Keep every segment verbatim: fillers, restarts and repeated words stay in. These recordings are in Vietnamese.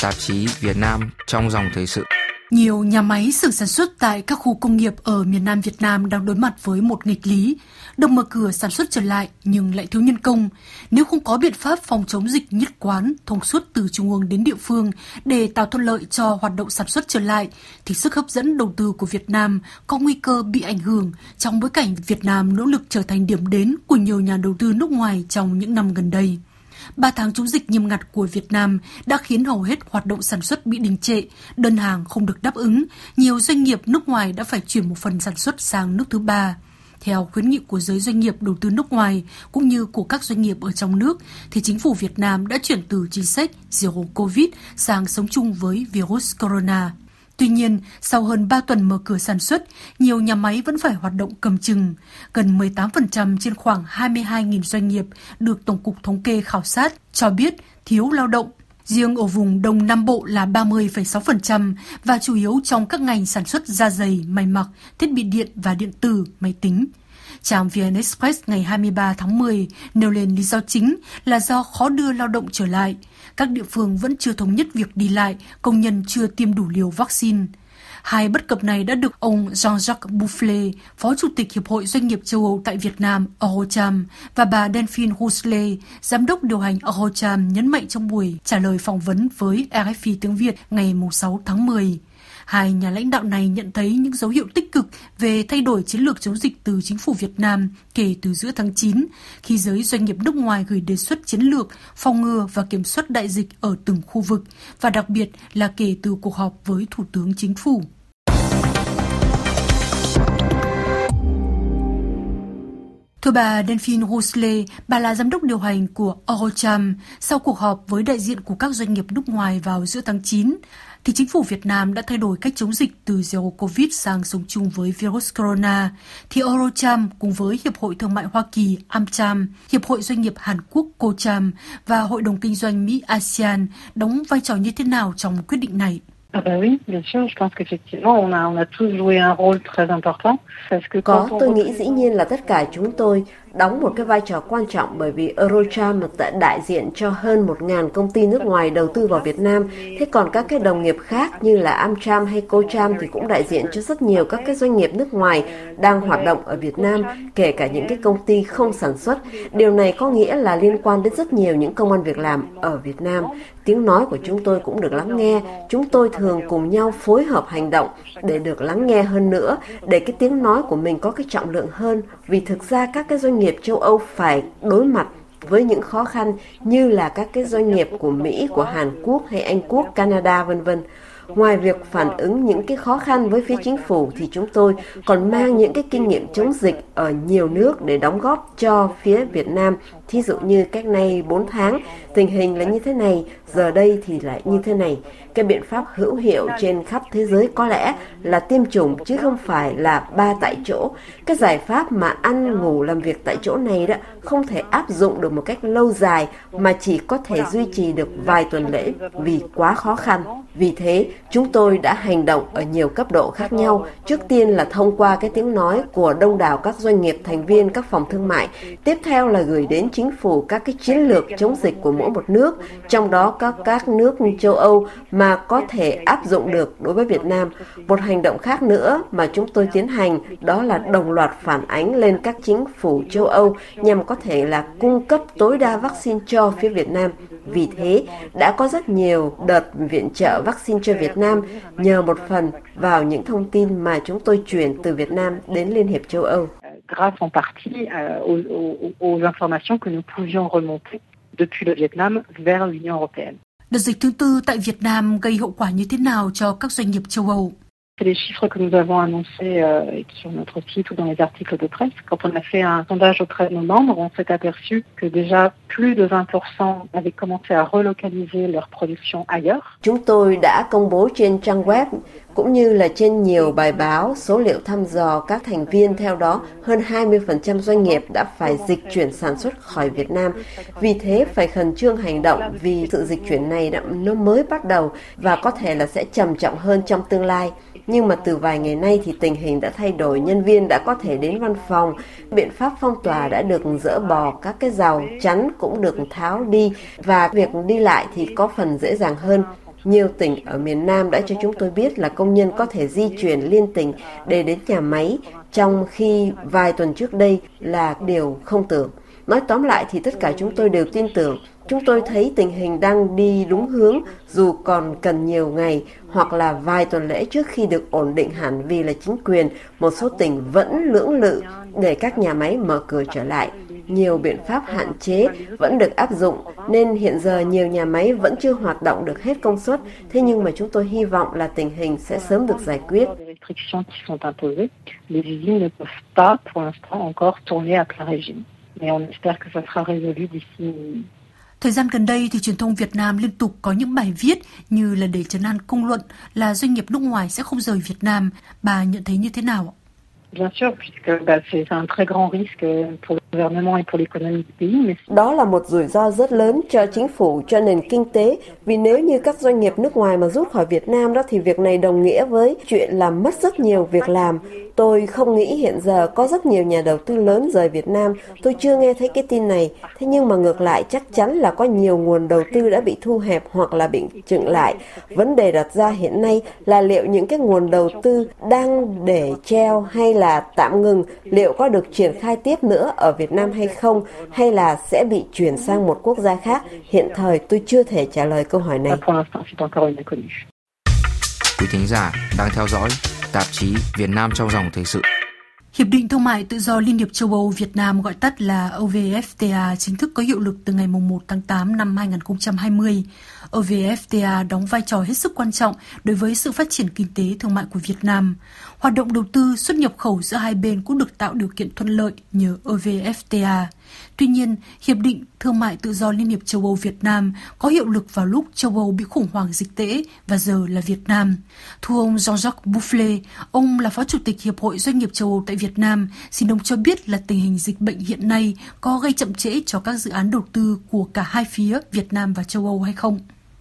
tạp chí Việt Nam trong dòng thời sự. Nhiều nhà máy xưởng sản xuất tại các khu công nghiệp ở miền Nam Việt Nam đang đối mặt với một nghịch lý, được mở cửa sản xuất trở lại nhưng lại thiếu nhân công. Nếu không có biện pháp phòng chống dịch nhất quán, thông suốt từ trung ương đến địa phương để tạo thuận lợi cho hoạt động sản xuất trở lại, thì sức hấp dẫn đầu tư của Việt Nam có nguy cơ bị ảnh hưởng trong bối cảnh Việt Nam nỗ lực trở thành điểm đến của nhiều nhà đầu tư nước ngoài trong những năm gần đây. Ba tháng chống dịch nghiêm ngặt của Việt Nam đã khiến hầu hết hoạt động sản xuất bị đình trệ, đơn hàng không được đáp ứng, nhiều doanh nghiệp nước ngoài đã phải chuyển một phần sản xuất sang nước thứ ba. Theo khuyến nghị của giới doanh nghiệp đầu tư nước ngoài cũng như của các doanh nghiệp ở trong nước, thì chính phủ Việt Nam đã chuyển từ chính sách Zero Covid sang sống chung với virus corona. Tuy nhiên, sau hơn ba tuần mở cửa sản xuất, nhiều nhà máy vẫn phải hoạt động cầm chừng. Gần mười tám phần trăm trên khoảng hai mươi hai nghìn doanh nghiệp được Tổng cục Thống kê khảo sát cho biết thiếu lao động. Riêng ở vùng Đông Nam Bộ là ba mươi phẩy sáu phần trăm và chủ yếu trong các ngành sản xuất da giày, may mặc, thiết bị điện và điện tử, máy tính. Trang vê en Express ngày hai mươi ba tháng mười nêu lên lý do chính là do khó đưa lao động trở lại. Các địa phương vẫn chưa thống nhất việc đi lại, công nhân chưa tiêm đủ liều vaccine. Hai bất cập này đã được ông Jean-Jacques Boufflé, Phó Chủ tịch Hiệp hội Doanh nghiệp châu Âu tại Việt Nam Eurocharm và bà Delphine Rousselet, Giám đốc điều hành Eurocharm nhấn mạnh trong buổi trả lời phỏng vấn với rờ ép i tiếng Việt ngày sáu tháng mười. Hai nhà lãnh đạo này nhận thấy những dấu hiệu tích cực về thay đổi chiến lược chống dịch từ chính phủ Việt Nam kể từ giữa tháng chín, khi giới doanh nghiệp nước ngoài gửi đề xuất chiến lược phòng ngừa và kiểm soát đại dịch ở từng khu vực, và đặc biệt là kể từ cuộc họp với Thủ tướng Chính phủ. Thưa bà Delphine Rousselet, bà là giám đốc điều hành của Eurocharm. Sau cuộc họp với đại diện của các doanh nghiệp nước ngoài vào giữa tháng chín, thì chính phủ Việt Nam đã thay đổi cách chống dịch từ Zero Covid sang sống chung với virus corona. Thì Eurocharm cùng với Hiệp hội Thương mại Hoa Kỳ AmCham, Hiệp hội Doanh nghiệp Hàn Quốc CoCham và Hội đồng Kinh doanh Mỹ ASEAN đóng vai trò như thế nào trong quyết định này? Có, tôi nghĩ dĩ nhiên là tất cả chúng tôi đóng một cái vai trò quan trọng, bởi vì Eurocharm đại diện cho hơn một nghìn công ty nước ngoài đầu tư vào Việt Nam. Thế còn các cái đồng nghiệp khác như là AmCham hay CoCham thì cũng đại diện cho rất nhiều các cái doanh nghiệp nước ngoài đang hoạt động ở Việt Nam, kể cả những cái công ty không sản xuất. Điều này có nghĩa là liên quan đến rất nhiều những công ăn việc làm ở Việt Nam. Tiếng nói của chúng tôi cũng được lắng nghe. Chúng tôi thường cùng nhau phối hợp hành động để được lắng nghe hơn nữa, để cái tiếng nói của mình có cái trọng lượng hơn. Vì thực ra các cái doanh nghiệp châu Âu phải đối mặt với những khó khăn như là các cái doanh nghiệp của Mỹ, của Hàn Quốc hay Anh Quốc, Canada vân vân. Ngoài việc phản ứng những cái khó khăn với phía chính phủ thì chúng tôi còn mang những cái kinh nghiệm chống dịch ở nhiều nước để đóng góp cho phía Việt Nam. Thí dụ như cách nay bốn tháng, tình hình là như thế này, giờ đây thì lại như thế này. Cái biện pháp hữu hiệu trên khắp thế giới có lẽ là tiêm chủng chứ không phải là ba tại chỗ. Cái giải pháp mà ăn, ngủ, làm việc tại chỗ này đó không thể áp dụng được một cách lâu dài mà chỉ có thể duy trì được vài tuần lễ vì quá khó khăn. Vì thế, chúng tôi đã hành động ở nhiều cấp độ khác nhau. Trước tiên là thông qua cái tiếng nói của đông đảo các doanh nghiệp thành viên các phòng thương mại. Tiếp theo là gửi đến chính phủ các cái chiến lược chống dịch của mỗi một nước, trong đó các các nước châu Âu mà có thể áp dụng được đối với Việt Nam. Một hành động khác nữa mà chúng tôi tiến hành đó là đồng loạt phản ánh lên các chính phủ châu Âu nhằm có thể là cung cấp tối đa vaccine cho phía Việt Nam. Vì thế, đã có rất nhiều đợt viện trợ vaccine cho Việt Nam nhờ một phần vào những thông tin mà chúng tôi chuyển từ Việt Nam đến Liên hiệp châu Âu. Grâce en partie aux, aux, aux informations que nous pouvions remonter depuis le Vietnam vers l'Union européenne. Đợt dịch thứ tư tại Việt Nam gây hậu quả như thế nào cho các doanh nghiệp châu Âu? C'est les chiffres que nous avons annoncés euh, sur notre site ou dans les articles de presse. Quand on a fait un sondage auprès de nos membres, on s'est aperçu que déjà plus de vingt pour cent avaient commencé à relocaliser leur production ailleurs. Chúng tôi đã công bố trên trang web cũng như là trên nhiều bài báo số liệu thăm dò các thành viên, theo đó hơn hai mươi phần trăm doanh nghiệp đã phải dịch chuyển sản xuất khỏi Việt Nam. Vì thế phải khẩn trương hành động vì sự dịch chuyển này đã, nó mới bắt đầu và có thể là sẽ trầm trọng hơn trong tương lai. Nhưng mà từ vài ngày nay thì tình hình đã thay đổi, nhân viên đã có thể đến văn phòng, biện pháp phong tỏa đã được dỡ bỏ, các cái rào chắn cũng được tháo đi và việc đi lại thì có phần dễ dàng hơn. Nhiều tỉnh ở miền Nam đã cho chúng tôi biết là công nhân có thể di chuyển liên tỉnh để đến nhà máy, trong khi vài tuần trước đây là điều không tưởng. Nói tóm lại thì tất cả chúng tôi đều tin tưởng. Chúng tôi thấy tình hình đang đi đúng hướng dù còn cần nhiều ngày hoặc là vài tuần lễ trước khi được ổn định hẳn, vì là chính quyền một số tỉnh vẫn lưỡng lự để các nhà máy mở cửa trở lại. Nhiều biện pháp hạn chế vẫn được áp dụng nên hiện giờ nhiều nhà máy vẫn chưa hoạt động được hết công suất. Thế nhưng mà chúng tôi hy vọng là tình hình sẽ sớm được giải quyết. Thời gian gần đây thì truyền thông Việt Nam liên tục có những bài viết như là để trấn an công luận là doanh nghiệp nước ngoài sẽ không rời Việt Nam. Bà nhận thấy như thế nào? Đó là một rủi ro rất lớn cho chính phủ, cho nền kinh tế, vì nếu như các doanh nghiệp nước ngoài mà rút khỏi Việt Nam đó thì việc này đồng nghĩa với chuyện làm mất rất nhiều việc làm. Tôi không nghĩ hiện giờ có rất nhiều nhà đầu tư lớn rời Việt Nam, tôi chưa nghe thấy cái tin này. Thế nhưng mà ngược lại chắc chắn là có nhiều nguồn đầu tư đã bị thu hẹp hoặc là bị chững lại. Vấn đề đặt ra hiện nay là liệu những cái nguồn đầu tư đang để treo hay là tạm ngừng, liệu có được triển khai tiếp nữa ở Việt Nam hay không, hay là sẽ bị chuyển sang một quốc gia khác. Hiện thời tôi chưa thể trả lời câu hỏi này. Quý thính giả đang theo dõi tạp chí Việt Nam trong dòng thời sự. Hiệp định Thương mại Tự do Liên hiệp châu Âu Việt Nam, gọi tắt là E V F T A, chính thức có hiệu lực từ ngày một tháng tám năm hai nghìn không trăm hai mươi. E V F T A đóng vai trò hết sức quan trọng đối với sự phát triển kinh tế thương mại của Việt Nam. Hoạt động đầu tư, xuất nhập khẩu giữa hai bên cũng được tạo điều kiện thuận lợi nhờ E V F T A. Tuy nhiên, Hiệp định Thương mại Tự do Liên hiệp châu Âu Việt Nam có hiệu lực vào lúc châu Âu bị khủng hoảng dịch tễ và giờ là Việt Nam. Thưa ông Jean-Jacques Boufflet, ông là Phó Chủ tịch Hiệp hội Doanh nghiệp châu Âu tại Việt Nam. Xin ông cho biết là tình hình dịch bệnh hiện nay có gây chậm trễ cho các dự án đầu tư của cả hai phía Việt Nam và châu Âu hay không?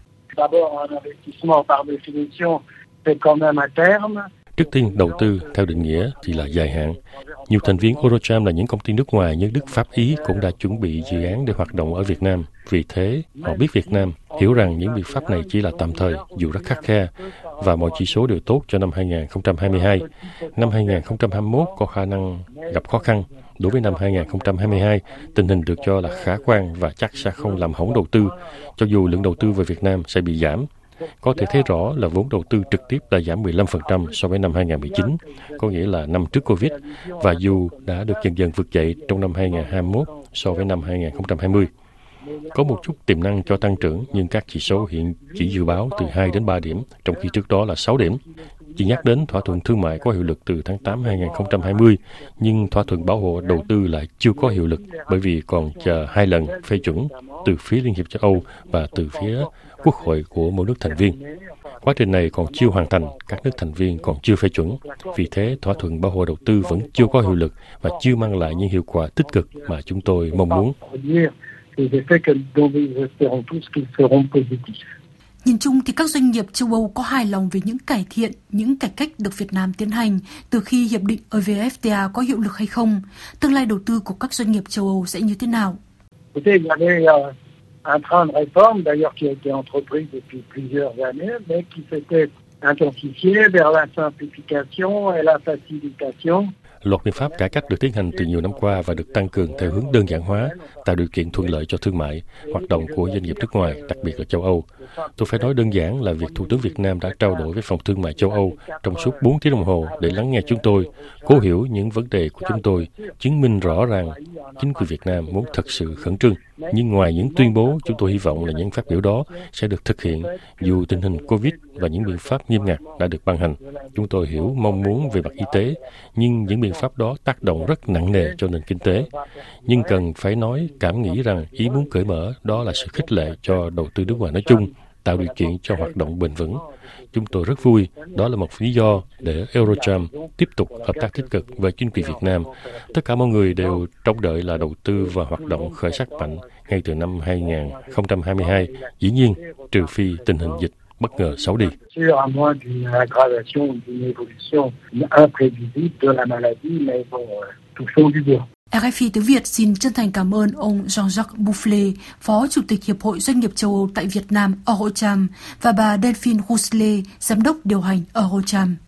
Trước tiên, đầu tư theo định nghĩa thì là dài hạn. Nhiều thành viên Eurocharm là những công ty nước ngoài như Đức, Pháp, Ý cũng đã chuẩn bị dự án để hoạt động ở Việt Nam. Vì thế, họ biết Việt Nam, hiểu rằng những biện pháp này chỉ là tạm thời, dù rất khắt khe, và mọi chỉ số đều tốt cho năm hai nghìn không trăm hai mươi hai. Năm hai nghìn không trăm hai mươi mốt có khả năng gặp khó khăn. Đối với năm hai nghìn không trăm hai mươi hai, tình hình được cho là khả quan và chắc sẽ không làm hỏng đầu tư, cho dù lượng đầu tư về Việt Nam sẽ bị giảm. Có thể thấy rõ là vốn đầu tư trực tiếp đã giảm mười lăm phần trăm so với năm hai nghìn không trăm mười chín, có nghĩa là năm trước Covid, và dù đã được dần dần vực dậy trong năm hai nghìn không trăm hai mươi mốt so với năm hai nghìn không trăm hai mươi. Có một chút tiềm năng cho tăng trưởng, nhưng các chỉ số hiện chỉ dự báo từ hai đến ba điểm, trong khi trước đó là sáu điểm. Chỉ nhắc đến thỏa thuận thương mại có hiệu lực từ tháng tám năm hai nghìn không trăm hai mươi, nhưng thỏa thuận bảo hộ đầu tư lại chưa có hiệu lực bởi vì còn chờ hai lần phê chuẩn từ phía Liên hiệp châu Âu và từ phía Quốc hội của mỗi nước thành viên. Quá trình này còn chưa hoàn thành, các nước thành viên còn chưa phê chuẩn. Vì thế, thỏa thuận bảo hộ đầu tư vẫn chưa có hiệu lực và chưa mang lại những hiệu quả tích cực mà chúng tôi mong muốn. Nhìn chung thì các doanh nghiệp châu Âu có hài lòng về những cải thiện, những cải cách được Việt Nam tiến hành từ khi Hiệp định E V F T A có hiệu lực hay không? Tương lai đầu tư của các doanh nghiệp châu Âu sẽ như thế nào? Un train de réforme, d'ailleurs, qui a été entrepris depuis plusieurs années, mais qui s'était intensifié vers la simplification et la facilitation. Loạt biện pháp cải cách được tiến hành từ nhiều năm qua và được tăng cường theo hướng đơn giản hóa, tạo điều kiện thuận lợi cho thương mại, hoạt động của doanh nghiệp nước ngoài, đặc biệt là châu Âu. Tôi phải nói đơn giản là việc Thủ tướng Việt Nam đã trao đổi với Phòng Thương mại châu Âu trong suốt bốn tiếng đồng hồ để lắng nghe chúng tôi, cố hiểu những vấn đề của chúng tôi, chứng minh rõ ràng chính quyền Việt Nam muốn thật sự khẩn trương. Nhưng ngoài những tuyên bố, chúng tôi hy vọng là những phát biểu đó sẽ được thực hiện dù tình hình Covid và những biện pháp nghiêm ngặt đã được ban hành. Chúng tôi hiểu mong muốn về mặt y tế, nhưng những biện pháp đó tác động rất nặng nề cho nền kinh tế. Nhưng cần phải nói, cảm nghĩ rằng ý muốn cởi mở đó là sự khích lệ cho đầu tư nước ngoài nói chung, tạo điều kiện cho hoạt động bền vững. Chúng tôi rất vui, đó là một lý do để Eurocharm tiếp tục hợp tác tích cực với chính quyền Việt Nam. Tất cả mọi người đều trông đợi là đầu tư và hoạt động khởi sắc mạnh ngay từ năm hai nghìn không trăm hai mươi hai, dĩ nhiên trừ phi tình hình dịch bất ngờ xấu đi. rờ ép i tiếng Việt xin chân thành cảm ơn ông Jean-Jacques Boufflé, Phó Chủ tịch Hiệp hội Doanh nghiệp châu Âu tại Việt Nam Eurocharm và bà Delphine Rousselet, Giám đốc điều hành Eurocharm.